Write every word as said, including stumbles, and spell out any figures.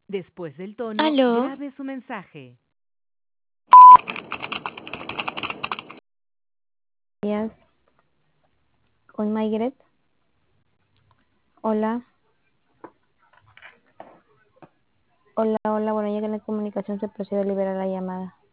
Después del tono, Aló, grabe su mensaje. Días con Maigret. Hola. Hola, hola. Bueno, ya que en la comunicación se procede a liberar la llamada.